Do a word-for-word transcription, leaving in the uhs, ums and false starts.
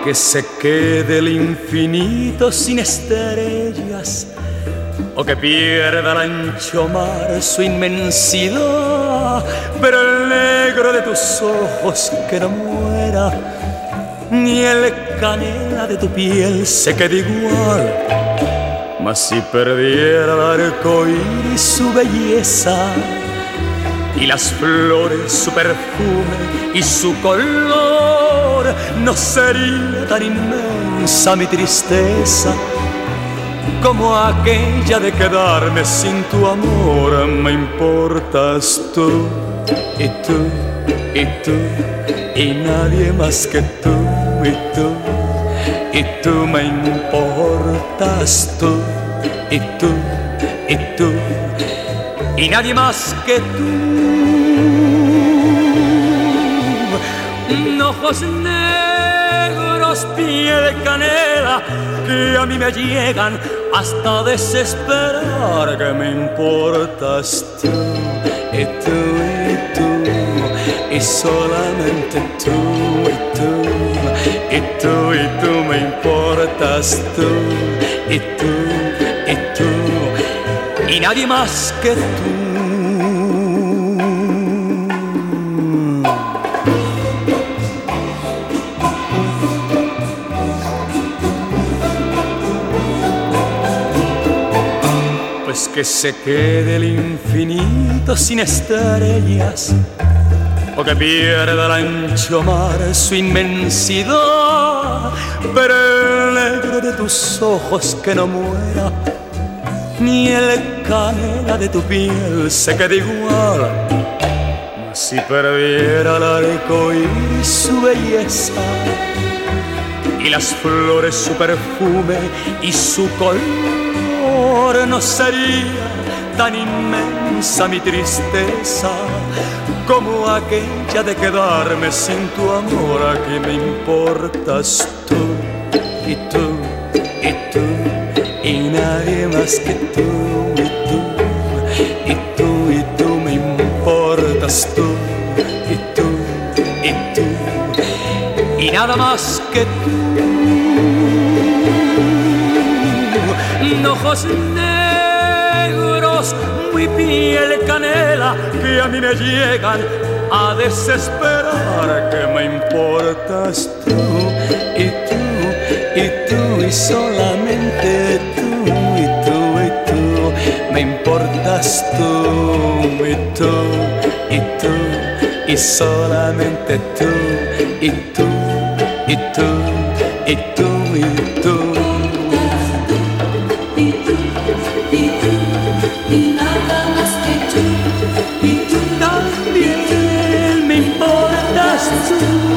que se quede el infinito sin estrellas, o que pierda el ancho mar su inmensidad, pero el negro de tus ojos que no muera, ni el canela de tu piel se quede igual. Mas si perdiera el arco iris su belleza, y las flores su perfume y su color, no sería tan inmensa mi tristeza como aquella de quedarme sin tu amor. Me importas tú, y tú, y tú, y nadie más que tú, y tú, y tú me importas tú, y tú, y tú, y nadie más que tú. Ojos negros, piel canela, que a mí me llegan hasta desesperar. Que me importas tú, y tú, y tú, y solamente tú, y tú, y tú, y tú me importas tú, y tú, y tú, y nadie más que tú. Que se quede el infinito sin estrellas, o que pierda el ancho mar su inmensidad, pero el negro de tus ojos que no muera, ni el canela de tu piel se quede igual. Mas si perdiera el arco iris su belleza, y las flores su perfume y su color, no sería tan inmensa mi tristeza como aquella de quedarme sin tu amor. ¿A qué me importas tú, y tú, y tú, y nadie más que tú, y tú, y tú, y tú me importas tú, y tú, y tú, y nada más que tú. Ojos negros, muy piel canela, que a mí me llegan a desesperar. Que me importas tú, y tú, y tú, y solamente tú, y tú, y tú, me importas tú, y tú, y tú, y solamente tú, y tú, y tú, y tú, y tú. Y nada más que tú, y tú también me importas tú.